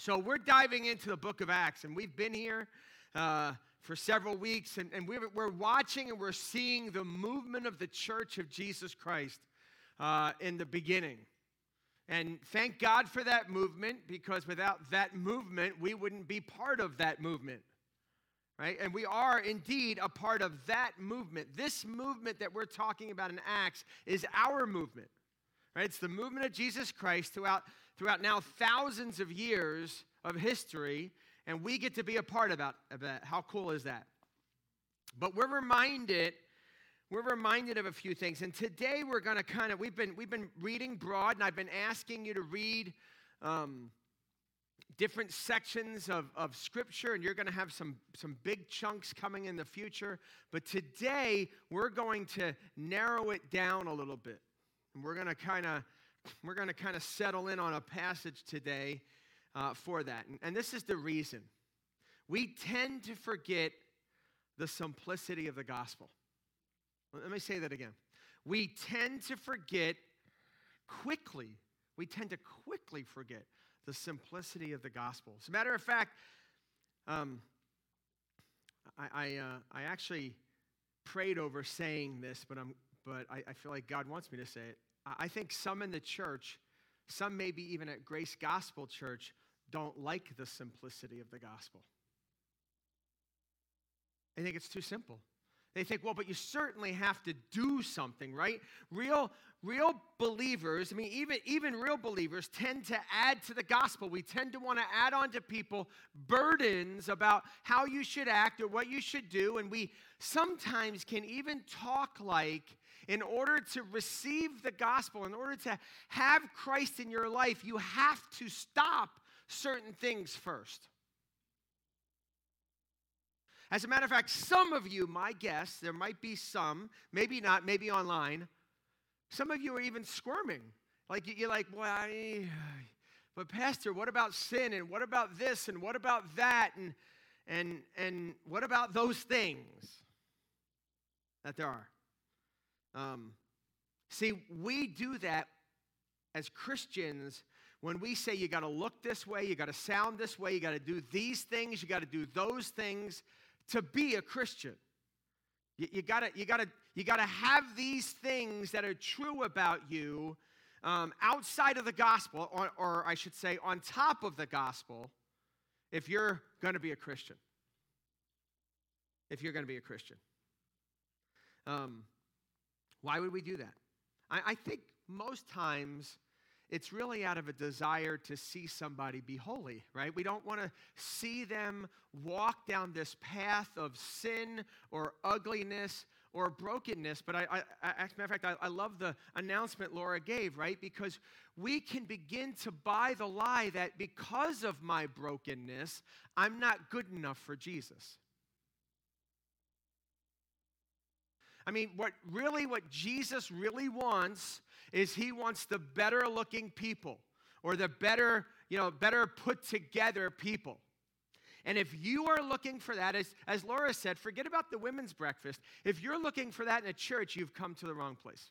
So we're diving into the book of Acts, and we've been here for several weeks, and we're watching and we're seeing the movement of the Church of Jesus Christ in the beginning. And thank God for that movement, because without that movement, we wouldn't be part of that movement, right? And we are indeed a part of that movement. This movement that we're talking about in Acts is our movement, right? It's the movement of Jesus Christ throughout now thousands of years of history, and we get to be a part of that. How cool is that? But we're reminded of a few things, and today we're going to we've been reading broad, and I've been asking you to read different sections of Scripture, and you're going to have some big chunks coming in the future. But today we're going to narrow it down a little bit, and we're going to kind of settle in on a passage today for that. And this is the reason. We tend to forget the simplicity of the gospel. Let me say that again. We tend to quickly forget the simplicity of the gospel. As a matter of fact, I actually prayed over saying this, but I feel like God wants me to say it. I think some in the church, some maybe even at Grace Gospel Church, don't like the simplicity of the gospel. They think it's too simple. They think, well, but you certainly have to do something, right? Real believers, even real believers tend to add to the gospel. We tend to want to add on to people burdens about how you should act or what you should do, and we sometimes can even talk like, in order to receive the gospel, in order to have Christ in your life, you have to stop certain things first. As a matter of fact, some of you, my guess, there might be some, maybe not, maybe online, some of you are even squirming. Like, you're like, well, but Pastor, what about sin, and what about this, and what about that, and what about those things that there are? See, we do that as Christians when we say you got to look this way, you got to sound this way, you got to do these things, you got to do those things to be a Christian. You got to have these things that are true about you outside of the gospel, or I should say on top of the gospel, if you're going to be a Christian. If you're going to be a Christian. Why would we do that? I think most times it's really out of a desire to see somebody be holy, right? We don't want to see them walk down this path of sin or ugliness or brokenness. But as a matter of fact, I love the announcement Laura gave, right? Because we can begin to buy the lie that because of my brokenness, I'm not good enough for Jesus. What Jesus really wants is he wants the better looking people, or the better put together people. And if you are looking for that, as Laura said, forget about the women's breakfast. If you're looking for that in a church, you've come to the wrong place.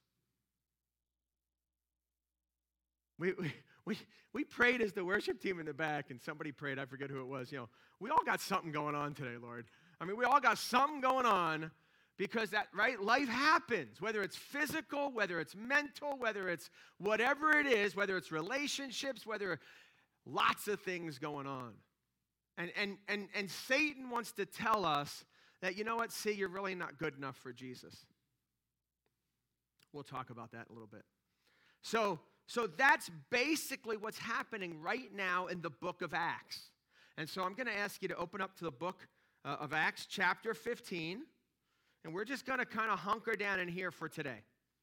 We prayed as the worship team in the back, and somebody prayed, I forget who it was, we all got something going on today, Lord. We all got something going on. Because life happens, whether it's physical, whether it's mental, whether it's whatever it is, whether it's relationships, whether lots of things going on. And Satan wants to tell us that, you know what, see, you're really not good enough for Jesus. We'll talk about that a little bit. So that's basically what's happening right now in the book of Acts. And so I'm going to ask you to open up to the book of Acts, chapter 15. And we're just going to kind of hunker down in here for today.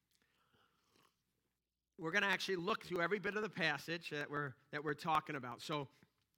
We're going to actually look through every bit of the passage that we're talking about. So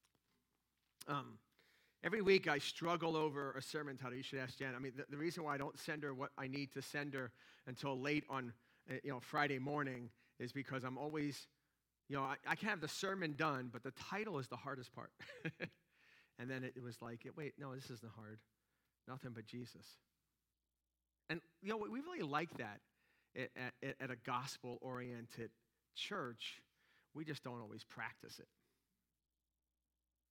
every week I struggle over a sermon title. You should ask Jen. The reason why I don't send her what I need to send her until late on Friday morning is because I'm always, I can have the sermon done, but the title is the hardest part. And then it was like, wait, no, this isn't hard. Nothing but Jesus. And, we really like that at a gospel-oriented church. We just don't always practice it.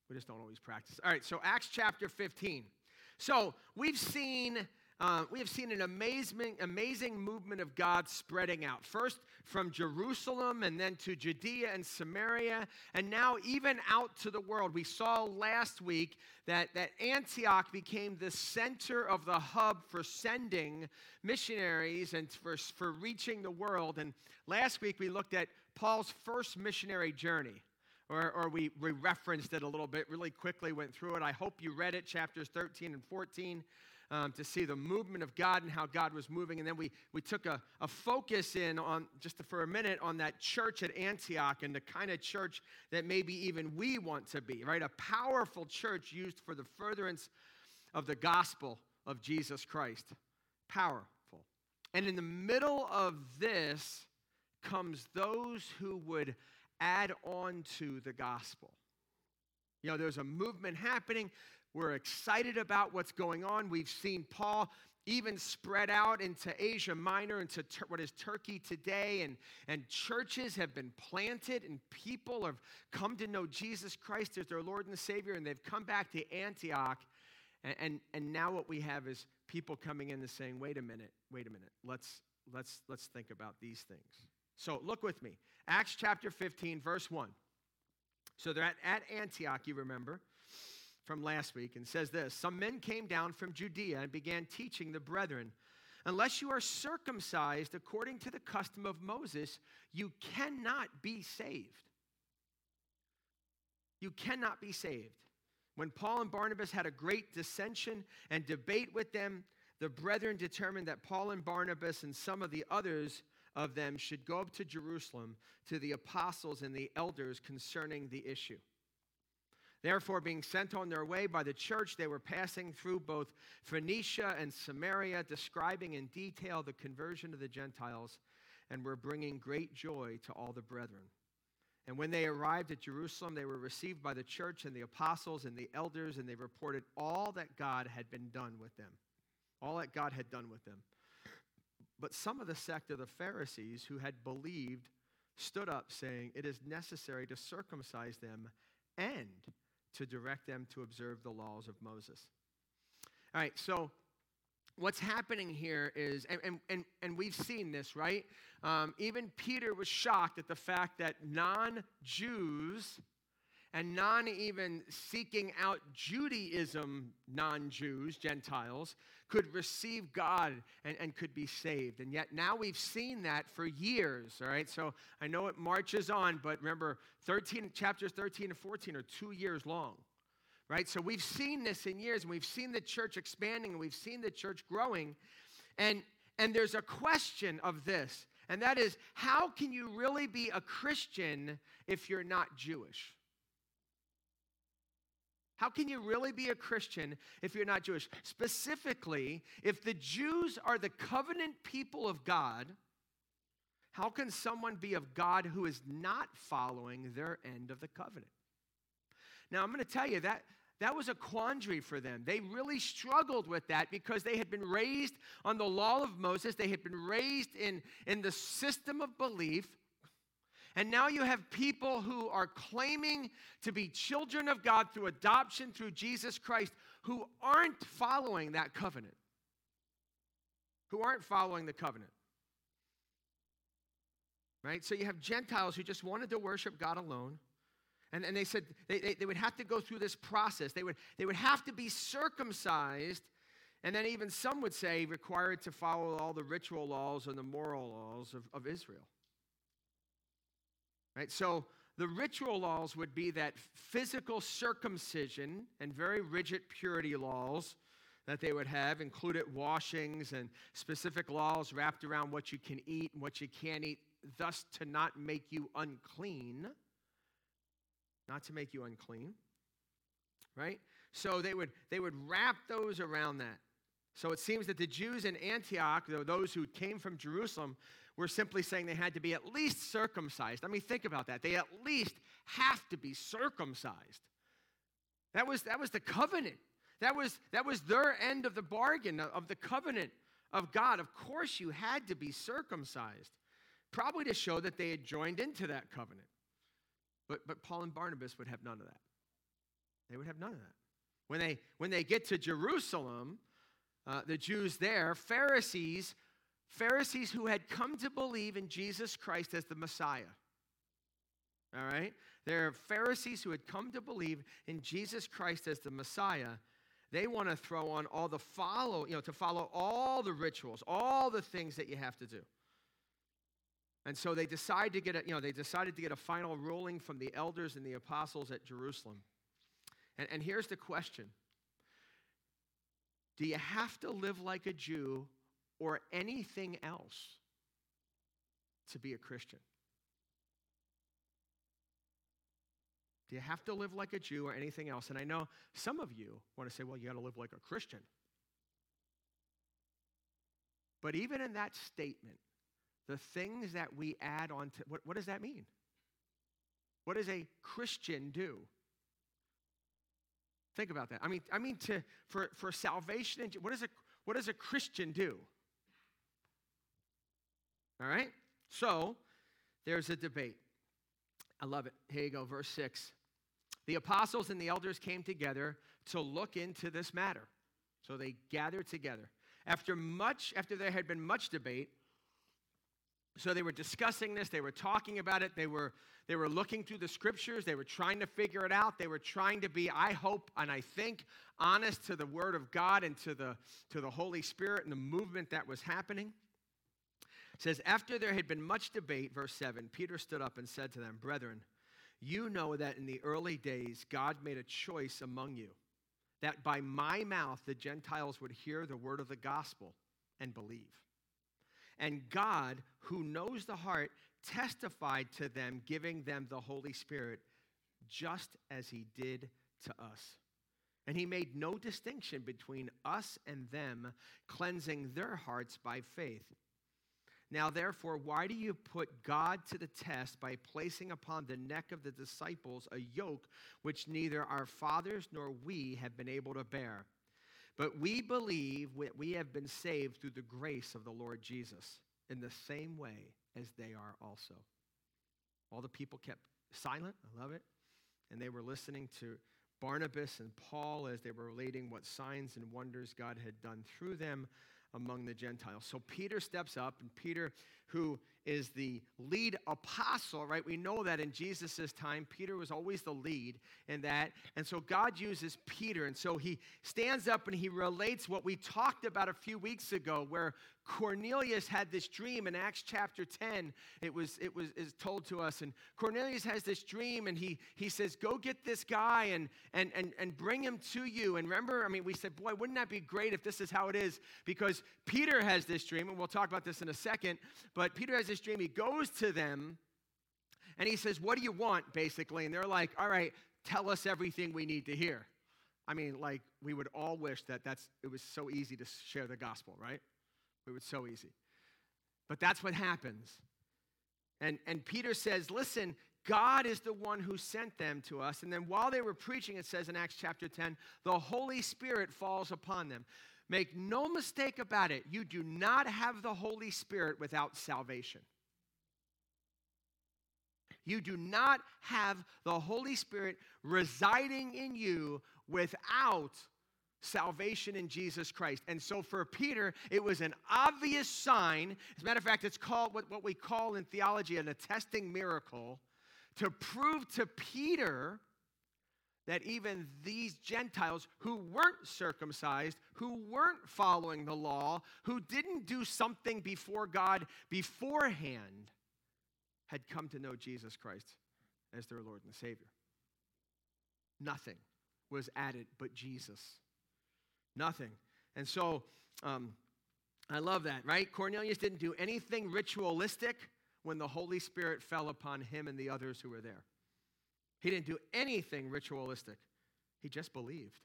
We just don't always practice. All right, so Acts chapter 15. So we have seen an amazing movement of God spreading out. First from Jerusalem, and then to Judea and Samaria, and now even out to the world. We saw last week that Antioch became the center of the hub for sending missionaries and for reaching the world. And last week we looked at Paul's first missionary journey. Or we referenced it a little bit, really quickly went through it. I hope you read it, chapters 13 and 14, to see the movement of God and how God was moving. And then we took a focus in on, just for a minute, on that church at Antioch and the kind of church that maybe even we want to be, right? A powerful church used for the furtherance of the gospel of Jesus Christ. Powerful. And in the middle of this comes those who would add on to the gospel. You know, there's a movement happening. We're excited about what's going on. We've seen Paul even spread out into Asia Minor, into what is Turkey today, and churches have been planted, and people have come to know Jesus Christ as their Lord and Savior, and they've come back to Antioch, and now what we have is people coming in and saying, wait a minute, let's think about these things. So look with me. Acts chapter 15, verse 1. So they're at Antioch, you remember, from last week, and says this: some men came down from Judea and began teaching the brethren, unless you are circumcised according to the custom of Moses, you cannot be saved. You cannot be saved. When Paul and Barnabas had a great dissension and debate with them, the brethren determined that Paul and Barnabas and some of the others of them should go up to Jerusalem to the apostles and the elders concerning the issue. Therefore, being sent on their way by the church, they were passing through both Phoenicia and Samaria, describing in detail the conversion of the Gentiles, and were bringing great joy to all the brethren. And when they arrived at Jerusalem, they were received by the church and the apostles and the elders, and they reported all that God had been done with them. All that God had done with them. But some of the sect of the Pharisees who had believed stood up, saying, it is necessary to circumcise them and to direct them to observe the laws of Moses. All right, so what's happening here is, and we've seen this, right? Even Peter was shocked at the fact that non-Jews and non-even seeking out Judaism non-Jews, Gentiles, could receive God and could be saved. And yet now we've seen that for years, all right? So I know it marches on, but remember, chapters 13 and 14 are 2 years long, right? So we've seen this in years, and we've seen the church expanding, and we've seen the church growing. And there's a question of this, and that is, how can you really be a Christian if you're not Jewish? How can you really be a Christian if you're not Jewish? Specifically, if the Jews are the covenant people of God, how can someone be of God who is not following their end of the covenant? Now, I'm going to tell you that was a quandary for them. They really struggled with that because they had been raised on the law of Moses. They had been raised in the system of belief. And now you have people who are claiming to be children of God through adoption through Jesus Christ who aren't following that covenant. Who aren't following the covenant. Right? So you have Gentiles who just wanted to worship God alone. And they said they would have to go through this process. They would have to be circumcised. And then even some would say required to follow all the ritual laws and the moral laws of Israel. Right? So the ritual laws would be that physical circumcision and very rigid purity laws that they would have, included washings and specific laws wrapped around what you can eat and what you can't eat, thus to not make you unclean. Not to make you unclean. Right? So they would wrap those around that. So it seems that the Jews in Antioch, those who came from Jerusalem, were simply saying they had to be at least circumcised. I mean, think about that. They at least have to be circumcised. That was the covenant. That was their end of the bargain, of the covenant of God. Of course you had to be circumcised, probably to show that they had joined into that covenant. But Paul and Barnabas would have none of that. They would have none of that. When they get to Jerusalem, the Jews there, Pharisees who had come to believe in Jesus Christ as the Messiah. All right? There are Pharisees who had come to believe in Jesus Christ as the Messiah. They want to throw on all the to follow all the rituals, all the things that you have to do. And so they decided to get a final ruling from the elders and the apostles at Jerusalem. And here's the question. Do you have to live like a Jew or anything else to be a Christian? Do you have to live like a Jew or anything else? And I know some of you want to say, well, you got to live like a Christian. But even in that statement, the things that we add on to, what does that mean? What does a Christian do? Think about that. For salvation, what does a Christian do? All right? So, there's a debate. I love it. Here you go, verse 6. The apostles and the elders came together to look into this matter. So they gathered together. After there had been much debate, so they were discussing this, they were talking about it, they were looking through the scriptures, they were trying to figure it out, they were trying to be, I hope and I think, honest to the word of God and to the Holy Spirit and the movement that was happening. It says, after there had been much debate, verse 7, Peter stood up and said to them, brethren, you know that in the early days God made a choice among you, that by my mouth the Gentiles would hear the word of the gospel and believe. And God, who knows the heart, testified to them, giving them the Holy Spirit, just as he did to us. And he made no distinction between us and them, cleansing their hearts by faith. Now, therefore, why do you put God to the test by placing upon the neck of the disciples a yoke which neither our fathers nor we have been able to bear? But we believe that we have been saved through the grace of the Lord Jesus, in the same way as they are also. All the people kept silent. I love it. And they were listening to Barnabas and Paul as they were relating what signs and wonders God had done through them among the Gentiles. So Peter steps up, and Peter, who is the lead apostle, right? We know that in Jesus' time, Peter was always the lead in that. And so God uses Peter. And so he stands up and he relates what we talked about a few weeks ago, where Cornelius had this dream in Acts chapter 10. It was told to us. And Cornelius has this dream, and he says, go get this guy and bring him to you. And remember, we said, boy, wouldn't that be great if this is how it is? Because Peter has this dream, and we'll talk about this in a second, but Peter has this dream. He goes to them, and he says, what do you want, basically? And they're like, all right, tell us everything we need to hear. We would all wish that it was so easy to share the gospel, right? It was so easy. But that's what happens. And Peter says, listen, God is the one who sent them to us. And then while they were preaching, it says in Acts chapter 10, the Holy Spirit falls upon them. Make no mistake about it, you do not have the Holy Spirit without salvation. You do not have the Holy Spirit residing in you without salvation in Jesus Christ. And so for Peter, it was an obvious sign. As a matter of fact, it's called what we call in theology an attesting miracle, to prove to Peter that even these Gentiles who weren't circumcised, who weren't following the law, who didn't do something before God beforehand, had come to know Jesus Christ as their Lord and Savior. Nothing was added but Jesus. Nothing. And so, I love that, right? Cornelius didn't do anything ritualistic when the Holy Spirit fell upon him and the others who were there. He didn't do anything ritualistic. He just believed.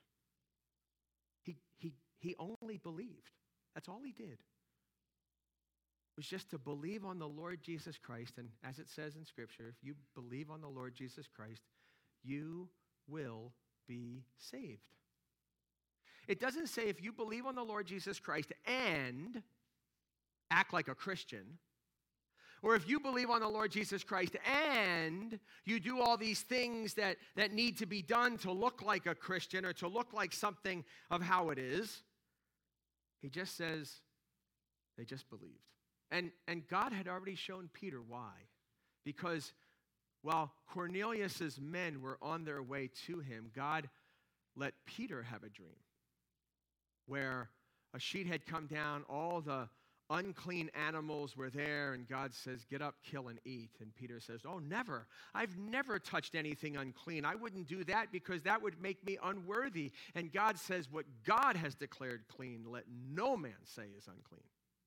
He only believed. That's all he did. It was just to believe on the Lord Jesus Christ. And as it says in Scripture, if you believe on the Lord Jesus Christ, you will be saved. It doesn't say if you believe on the Lord Jesus Christ and act like a Christian, Or if you believe on the Lord Jesus Christ and you do all these things that need to be done to look like a Christian or to look like something of how it is, he just says they just believed. And God had already shown Peter why. Because while Cornelius' men were on their way to him, God let Peter have a dream where a sheet had come down, all the unclean animals were there, and God says, get up, kill, and eat. And Peter says, oh, never. I've never touched anything unclean. I wouldn't do that because that would make me unworthy. And God says, what God has declared clean, let no man say is unclean.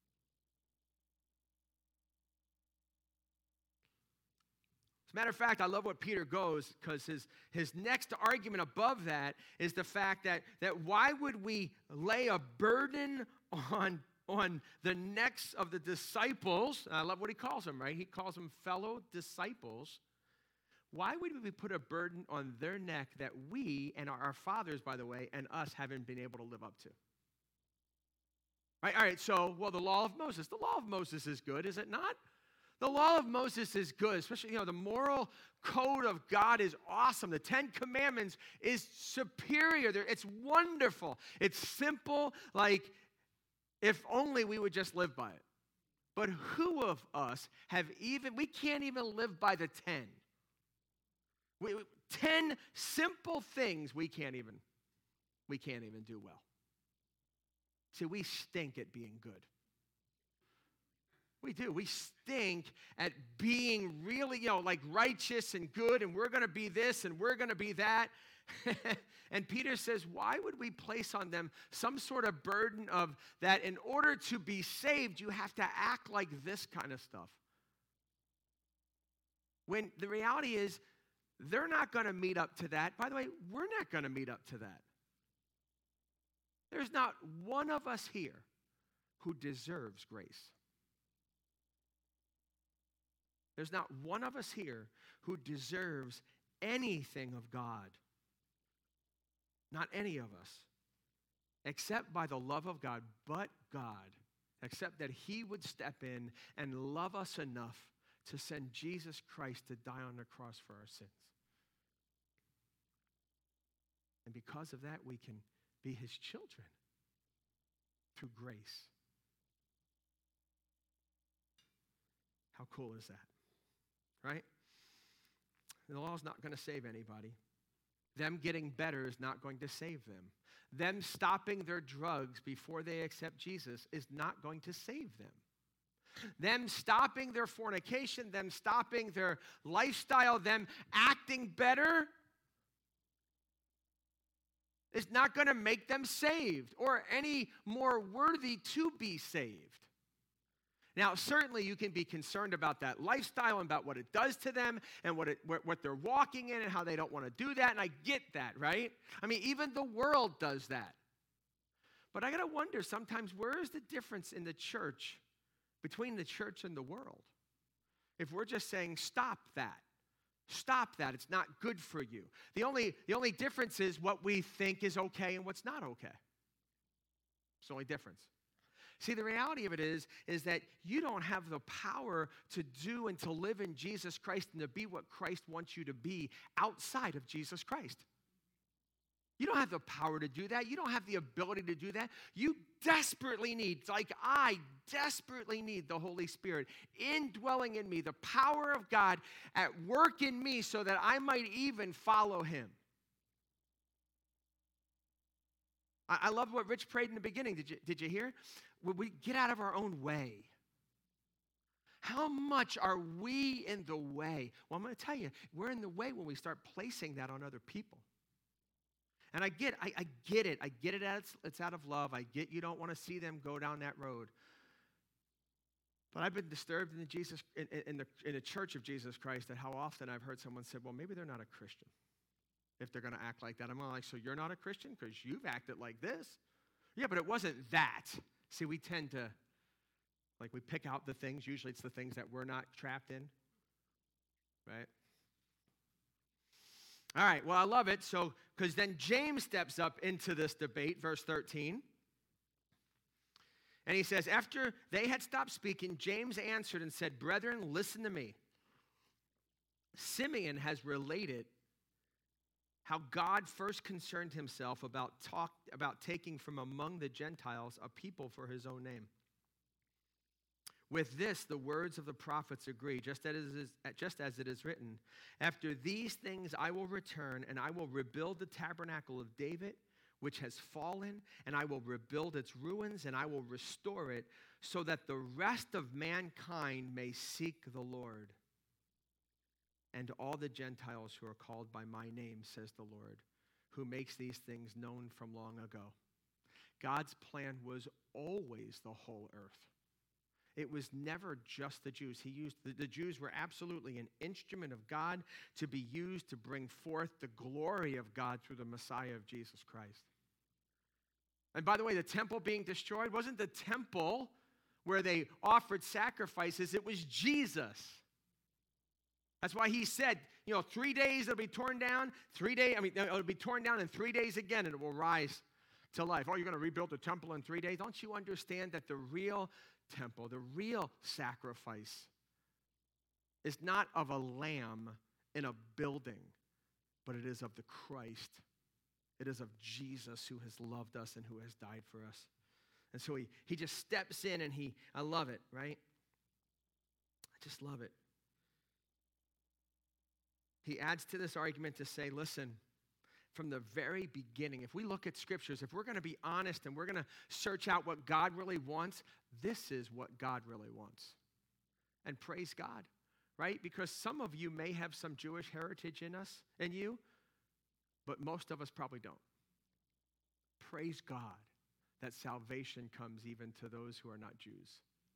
As a matter of fact, I love what Peter goes, because his next argument above that is the fact that why would we lay a burden on the necks of the disciples? I love what he calls them, right? He calls them fellow disciples. Why would we put a burden on their neck that we, and our fathers, by the way, and us haven't been able to live up to? Right? All right, so, the law of Moses. The law of Moses is good, is it not? The law of Moses is good, especially, the moral code of God is awesome. The Ten Commandments is superior. It's wonderful. It's simple, like, if only we would just live by it. But who of us we can't even live by the 10. 10 simple things we can't even do well. See, we stink at being good. We do. We stink at being really, like righteous and good, and we're going to be this and we're going to be that. And Peter says, why would we place on them some sort of burden of that in order to be saved, you have to act like this kind of stuff? When the reality is, they're not going to meet up to that. By the way, we're not going to meet up to that. There's not one of us here who deserves grace. There's not one of us here who deserves anything of God. Not any of us. Except by the love of God, but God. Except that he would step in and love us enough to send Jesus Christ to die on the cross for our sins. And because of that, we can be his children through grace. How cool is that? Right? The law is not going to save anybody. Them getting better is not going to save them. Them stopping their drugs before they accept Jesus is not going to save them. Them stopping their fornication, them stopping their lifestyle, them acting better is not going to make them saved or any more worthy to be saved. Now, certainly you can be concerned about that lifestyle and about what it does to them and what they're walking in and how they don't want to do that, and I get that, right? I mean, even the world does that. But I got to wonder sometimes, where is the difference in the church, between the church and the world? If we're just saying, stop that. Stop that. It's not good for you. The only difference is what we think is okay and what's not okay. It's the only difference. See, the reality of it is that you don't have the power to do and to live in Jesus Christ and to be what Christ wants you to be outside of Jesus Christ. You don't have the power to do that. You don't have the ability to do that. You desperately need, like I desperately need the Holy Spirit indwelling in me, the power of God at work in me so that I might even follow him. I love what Rich prayed in the beginning. Did you hear? We get out of our own way. How much are we in the way? Well, I'm going to tell you, we're in the way when we start placing that on other people. And I get it. I get it. It's out of love. I get you don't want to see them go down that road. But I've been disturbed in the church of Jesus Christ at how often I've heard someone say, well, maybe they're not a Christian if they're going to act like that. I'm like, so you're not a Christian because you've acted like this? Yeah, but it wasn't that. See, we tend to, we pick out the things. Usually it's the things that we're not trapped in, right? All right, well, I love it. So, because then James steps up into this debate, verse 13. And he says, after they had stopped speaking, James answered and said, "Brethren, listen to me. Simeon has related how God first concerned himself about taking from among the Gentiles a people for his own name. With this, the words of the prophets agree, just as it is written, after these things I will return, and I will rebuild the tabernacle of David, which has fallen, and I will rebuild its ruins, and I will restore it, so that the rest of mankind may seek the Lord. And all the Gentiles who are called by my name, says the Lord, who makes these things known from long ago." God's plan was always the whole earth. It was never just the Jews. The Jews were absolutely an instrument of God to be used to bring forth the glory of God through the Messiah of Jesus Christ. And by the way, the temple being destroyed wasn't the temple where they offered sacrifices. It was Jesus. That's why he said, 3 days it'll be torn down. It'll be torn down in 3 days again, and it will rise to life. Oh, you're going to rebuild the temple in 3 days? Don't you understand that the real temple, the real sacrifice, is not of a lamb in a building, but it is of the Christ. It is of Jesus who has loved us and who has died for us. And so he just steps in, and I love it, right? I just love it. He adds to this argument to say, listen, from the very beginning, if we look at scriptures, if we're going to be honest and we're going to search out what God really wants, this is what God really wants. And praise God, right? Because some of you may have some Jewish heritage in you, but most of us probably don't. Praise God that salvation comes even to those who are not Jews.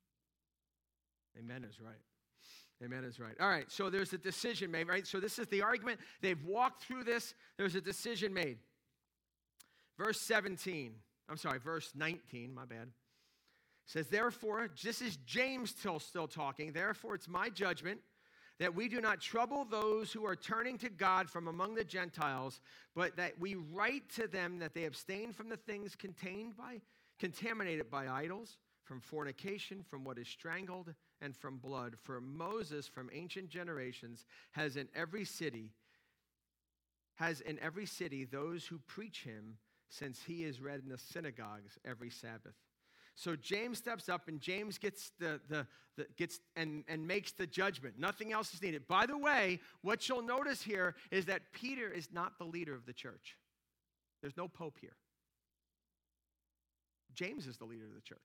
Amen is right. Amen is right. All right, so there's a decision made, right? So this is the argument. They've walked through this. There's a decision made. Verse 19, my bad. Says, therefore, this is James still talking. Therefore, it's my judgment that we do not trouble those who are turning to God from among the Gentiles, but that we write to them that they abstain from the things contaminated by idols, from fornication, from what is strangled, and from blood. For Moses from ancient generations has in every city those who preach him, since he is read in the synagogues every Sabbath. So James steps up, and James gets and makes the judgment. Nothing else is needed. By the way, what you'll notice here is that Peter is not the leader of the church. There's no pope here. James is the leader of the church.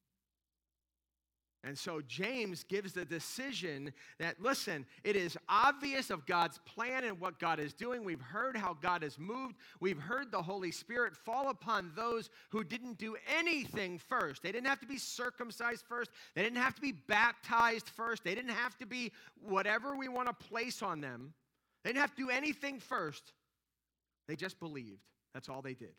And so James gives the decision that, listen, it is obvious of God's plan and what God is doing. We've heard how God has moved. We've heard the Holy Spirit fall upon those who didn't do anything first. They didn't have to be circumcised first. They didn't have to be baptized first. They didn't have to be whatever we want to place on them. They didn't have to do anything first. They just believed. That's all they did.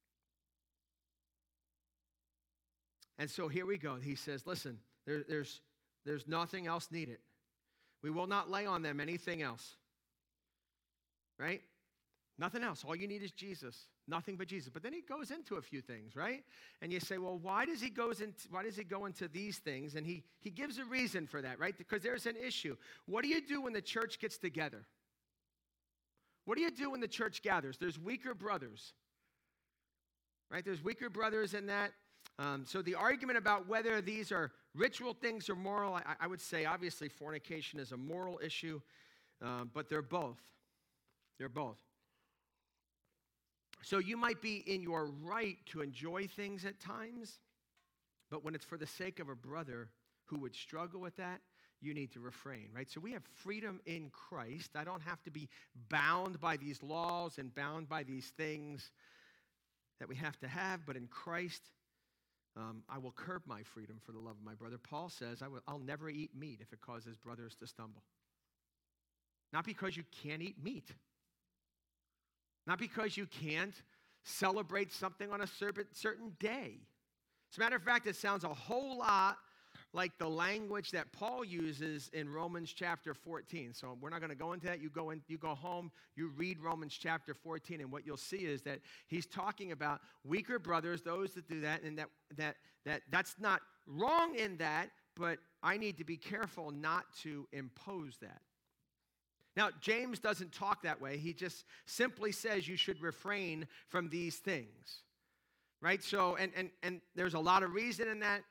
And so here we go. He says, listen, there's nothing else needed. We will not lay on them anything else. Right? Nothing else. All you need is Jesus. Nothing but Jesus. But then he goes into a few things, right? And you say, well, why does he go into these things? And he gives a reason for that, right? Because there's an issue. What do you do when the church gets together? What do you do when the church gathers? There's weaker brothers. Right? There's weaker brothers in that. So the argument about whether these are ritual things or moral, I would say obviously fornication is a moral issue, but they're both. They're both. So you might be in your right to enjoy things at times, but when it's for the sake of a brother who would struggle with that, you need to refrain, right? So we have freedom in Christ. I don't have to be bound by these laws and bound by these things that we have to have, but in Christ, I will curb my freedom for the love of my brother. Paul says, I'll never eat meat if it causes brothers to stumble. Not because you can't eat meat. Not because you can't celebrate something on a certain day. As a matter of fact, it sounds a whole lot like the language that Paul uses in Romans chapter 14. So we're not going to go into that. You go home, you read Romans chapter 14, and what you'll see is that he's talking about weaker brothers, those that do that, and that's not wrong in that, but I need to be careful not to impose that. Now, James doesn't talk that way. He just simply says you should refrain from these things, right? So, and there's a lot of reason in that.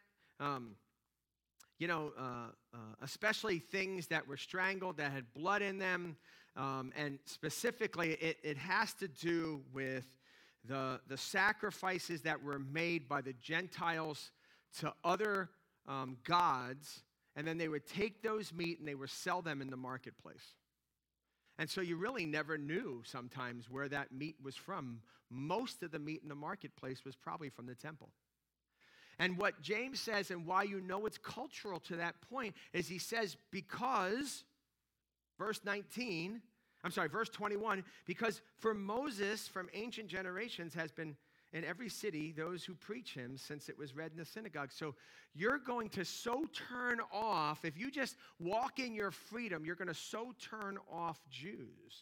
Especially things that were strangled, that had blood in them. And specifically, it has to do with the sacrifices that were made by the Gentiles to other gods. And then they would take those meat and they would sell them in the marketplace. And so you really never knew sometimes where that meat was from. Most of the meat in the marketplace was probably from the temple. And what James says, and why you know it's cultural to that point, is he says, because, verse 21, because for Moses from ancient generations has been in every city those who preach him since it was read in the synagogue. So you're going to so turn off, if you just walk in your freedom, you're going to so turn off Jews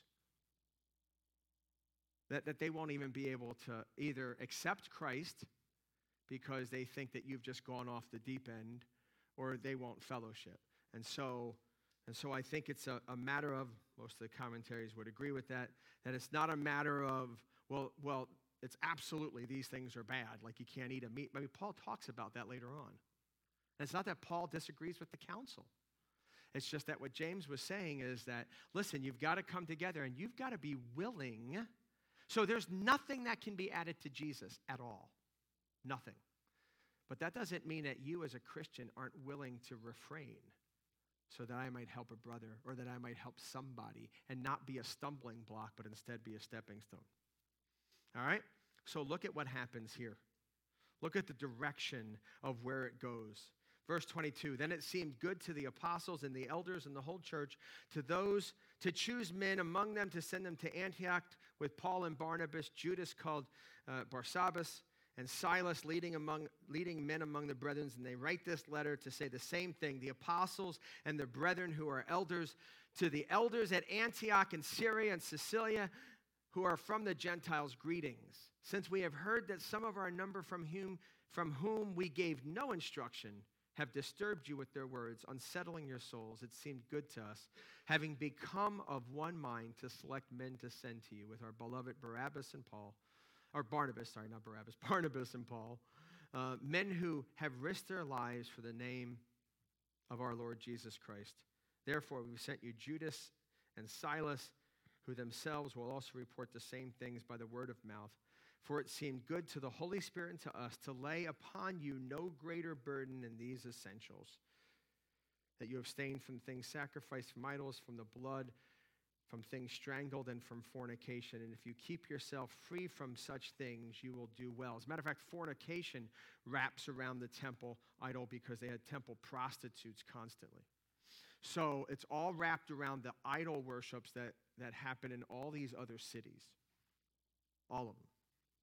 that they won't even be able to either accept Christ because they think that you've just gone off the deep end, or they won't fellowship. And so I think it's a matter of, most of the commentaries would agree with that it's not a matter of, well, it's absolutely these things are bad, like you can't eat a meat. I mean, Paul talks about that later on. And it's not that Paul disagrees with the council. It's just that what James was saying is that, listen, you've got to come together and you've got to be willing. So there's nothing that can be added to Jesus at all. Nothing. But that doesn't mean that you as a Christian aren't willing to refrain so that I might help a brother or that I might help somebody and not be a stumbling block, but instead be a stepping stone. All right? So look at what happens here. Look at the direction of where it goes. Verse 22, then it seemed good to the apostles and the elders and the whole church, to choose men among them to send them to Antioch with Paul and Barnabas, Judas called Barsabbas, and Silas leading men among the brethren. And they write this letter to say the same thing. The apostles and the brethren who are elders, to the elders at Antioch and Syria and Cilicia, who are from the Gentiles, greetings. Since we have heard that some of our number from whom we gave no instruction have disturbed you with their words, unsettling your souls, it seemed good to us, having become of one mind, to select men to send to you with our beloved Barnabas and Paul, men who have risked their lives for the name of our Lord Jesus Christ. Therefore, we sent you Judas and Silas, who themselves will also report the same things by the word of mouth. For it seemed good to the Holy Spirit and to us to lay upon you no greater burden than these essentials, that you abstain from things sacrificed from idols, from the blood, from things strangled, and from fornication. And if you keep yourself free from such things, you will do well. As a matter of fact, fornication wraps around the temple idol because they had temple prostitutes constantly. So it's all wrapped around the idol worships that happen in all these other cities. All of them.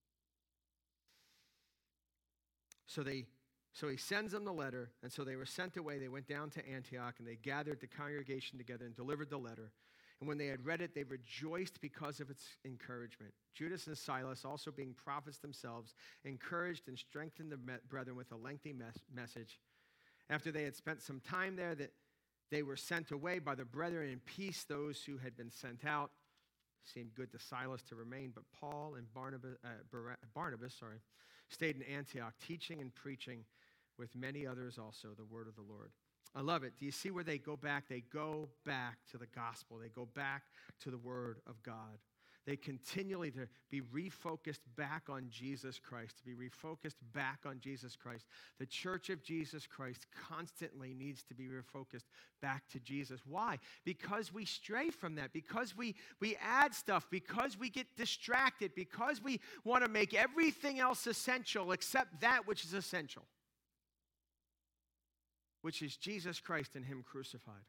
So he sends them the letter, and so they were sent away. They went down to Antioch, and they gathered the congregation together and delivered the letter. And when they had read it, they rejoiced because of its encouragement. Judas and Silas, also being prophets themselves, encouraged and strengthened the brethren with a lengthy message. After they had spent some time there, that they were sent away by the brethren in peace, those who had been sent out. It seemed good to Silas to remain, but Paul and Barnabas stayed in Antioch, teaching and preaching with many others also the word of the Lord. I love it. Do you see where they go back? They go back to the gospel. They go back to the word of God. They continually to be refocused back on Jesus Christ, to be refocused back on Jesus Christ. The church of Jesus Christ constantly needs to be refocused back to Jesus. Why? Because we stray from that, because we add stuff, because we get distracted, because we want to make everything else essential except that which is essential, which is Jesus Christ and him crucified.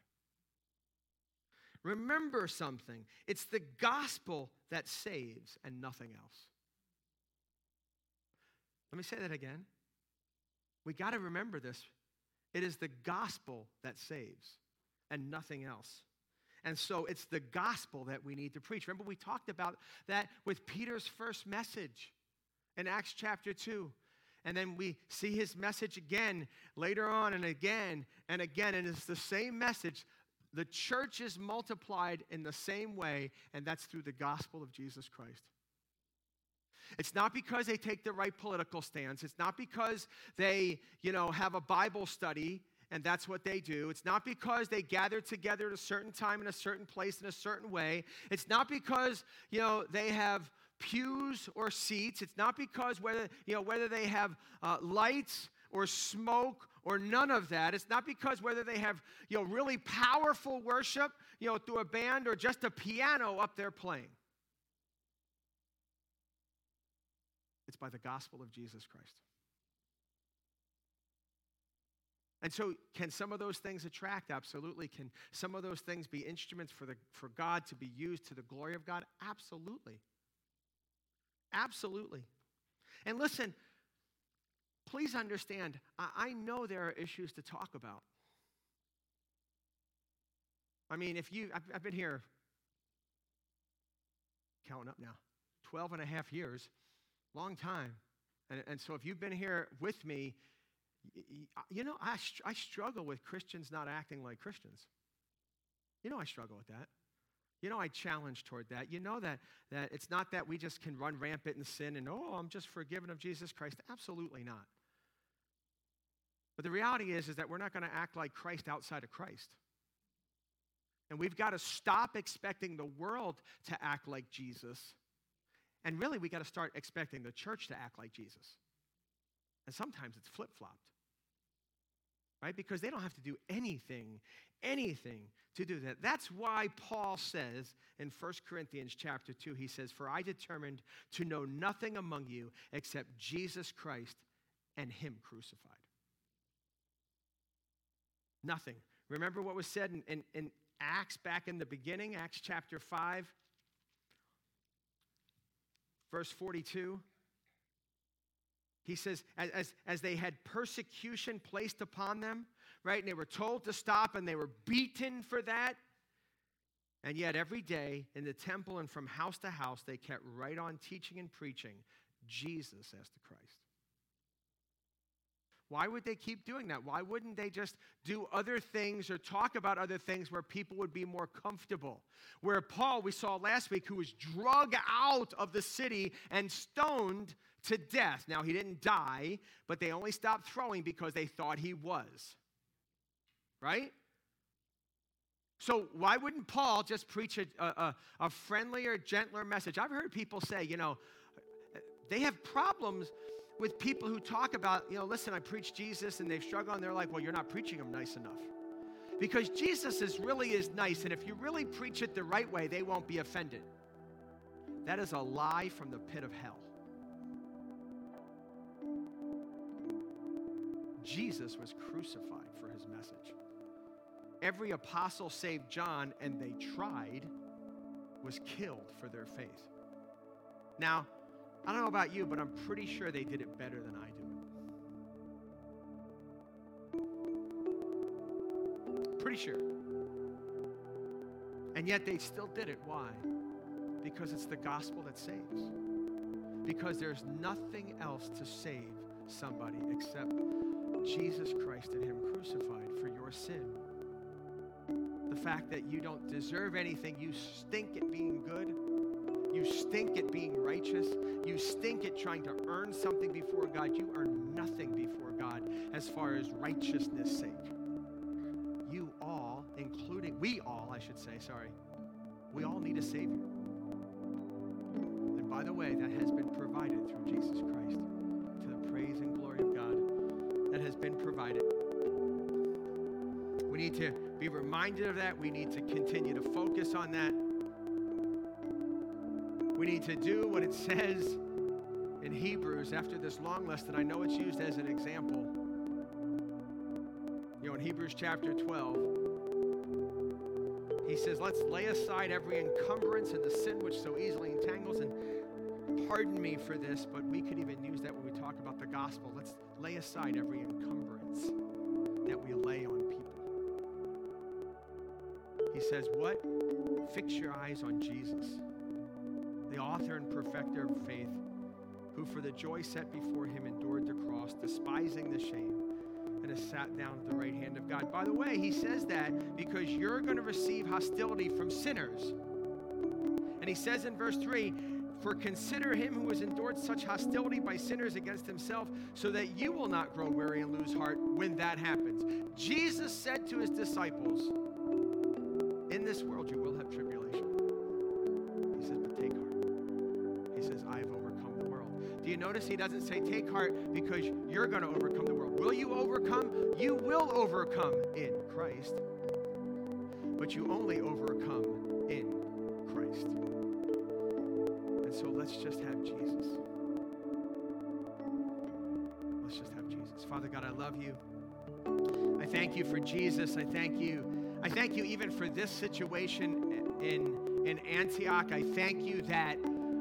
Remember something. It's the gospel that saves and nothing else. Let me say that again. We got to remember this. It is the gospel that saves and nothing else. And so it's the gospel that we need to preach. Remember, we talked about that with Peter's first message in Acts chapter 2. And then we see his message again later on and again and again. And it's the same message. The church is multiplied in the same way, and that's through the gospel of Jesus Christ. It's not because they take the right political stance. It's not because they, have a Bible study and that's what they do. It's not because they gather together at a certain time in a certain place in a certain way. It's not because, they have pews or seats. It's not because whether they have lights or smoke or none of that. It's not because whether they have, really powerful worship, through a band or just a piano up there playing. It's by the gospel of Jesus Christ. And so can some of those things attract? Absolutely. Can some of those things be instruments for God to be used to the glory of God? Absolutely. Absolutely. And listen, please understand, I know there are issues to talk about. I mean, I've been here, counting up now, 12 and a half years, long time. And so if you've been here with me, I struggle with Christians not acting like Christians. I struggle with that. I challenge toward that. That it's not that we just can run rampant in sin and, I'm just forgiven of Jesus Christ. Absolutely not. But the reality is that we're not going to act like Christ outside of Christ. And we've got to stop expecting the world to act like Jesus. And really, we got to start expecting the church to act like Jesus. And sometimes it's flip-flopped. Right? Because they don't have to do anything to do that. That's why Paul says in 1 Corinthians chapter 2, he says, "For I determined to know nothing among you except Jesus Christ and him crucified." Nothing. Remember what was said in Acts back in the beginning, Acts chapter 5, verse 42. He says, as they had persecution placed upon them, right? And they were told to stop and they were beaten for that. And yet every day in the temple and from house to house, they kept right on teaching and preaching Jesus as the Christ. Why would they keep doing that? Why wouldn't they just do other things or talk about other things where people would be more comfortable? Where Paul, we saw last week, who was dragged out of the city and stoned to death. Now, he didn't die, but they only stopped throwing because they thought he was. Right? So why wouldn't Paul just preach a friendlier, gentler message? I've heard people say, they have problems with people who talk about, listen, I preach Jesus, and they've struggled, and they're like, well, you're not preaching him nice enough. Because Jesus really is nice, and if you really preach it the right way, they won't be offended. That is a lie from the pit of hell. Jesus was crucified for his message. Every apostle save John, and they tried, was killed for their faith. Now, I don't know about you, but I'm pretty sure they did it better than I do. Pretty sure. And yet they still did it. Why? Because it's the gospel that saves. Because there's nothing else to save somebody except Jesus Christ and him crucified for your sin. The fact that you don't deserve anything, you stink at being good, you stink at being righteous, you stink at trying to earn something before God. You earn nothing before God as far as righteousness' sake. You all, we all need a Savior. And by the way, that has been provided through Jesus Christ. To the praise and glory of God, that has been provided. We need to be reminded of that. We need to continue to focus on that. We need to do what it says in Hebrews after this long list, and I know it's used as an example. In Hebrews chapter 12, he says, let's lay aside every encumbrance and the sin which so easily entangles, and pardon me for this, but we could even use that when we talk about the gospel. Let's lay aside every encumbrance that we lay on people. He says, what? Fix your eyes on Jesus, the author and perfecter of faith, who for the joy set before him endured the cross, despising the shame, and has sat down at the right hand of God. By the way, he says that because you're going to receive hostility from sinners. And he says in verse 3, for consider him who has endured such hostility by sinners against himself, so that you will not grow weary and lose heart when that happens. Jesus said to his disciples, in this world you will have tribulation. He says, but take heart. He says, I have overcome the world. Do you notice he doesn't say take heart because you're going to overcome the world? Will you overcome? You will overcome in Christ. But you only overcome in Christ. And so let's just have Jesus. Let's just have Jesus. Father God, I love you. I thank you for Jesus. I thank you even for this situation in Antioch. I thank you that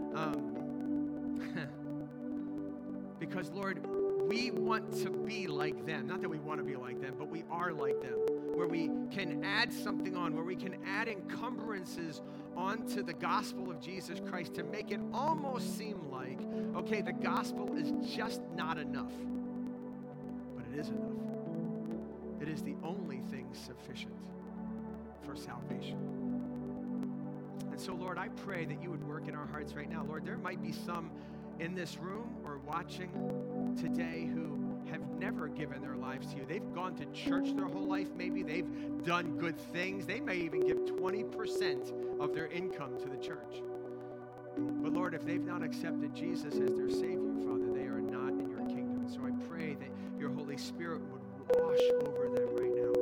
because, Lord, we want to be like them. Not that we want to be like them, but we are like them, where we can add something on, where we can add encumbrances onto the gospel of Jesus Christ to make it almost seem like, okay, the gospel is just not enough. But it is enough. It is the only thing sufficient for salvation. And so, Lord, I pray that you would work in our hearts right now. Lord, there might be some in this room or watching today who have never given their lives to you. They've gone to church their whole life, maybe. They've done good things. They may even give 20% of their income to the church. But Lord, if they've not accepted Jesus as their Savior, Father, they are not in your kingdom. So I pray that your Holy Spirit would wash over them right now,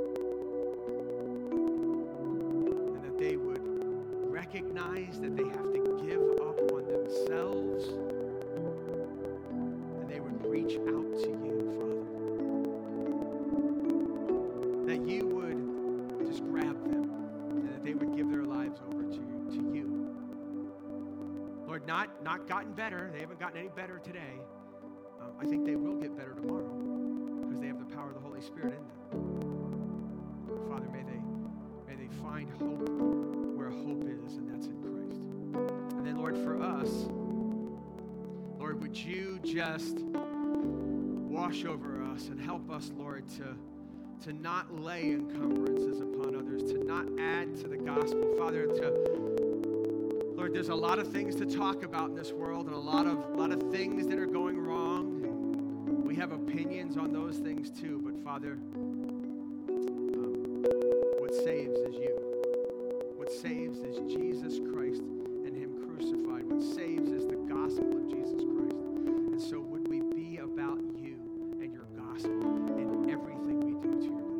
Lord. And that they would recognize that they have to give up on themselves, and they would reach out to you, Father. That you would just grab them, and that they would give their lives over to you. Lord, not gotten better. They haven't gotten any better today. I think they will get better tomorrow because they have the power of the Holy Spirit in them. Father, may they find hope where hope is, and that's in Christ. And then, Lord, for us, Lord, would you just wash over us and help us, Lord, to not lay encumbrances upon others, to not add to the gospel, Father, Lord, there's a lot of things to talk about in this world and a lot of things that are going wrong. We have opinions on those things too, but Father, what saves is you. What saves is Jesus Christ and him crucified. What saves is the gospel of Jesus Christ. And so would we be about you and your gospel in everything we do to your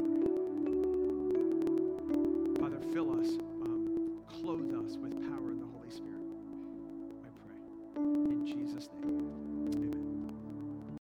glory. Father, fill us, clothe us with power in the Holy Spirit. I pray. In Jesus' name.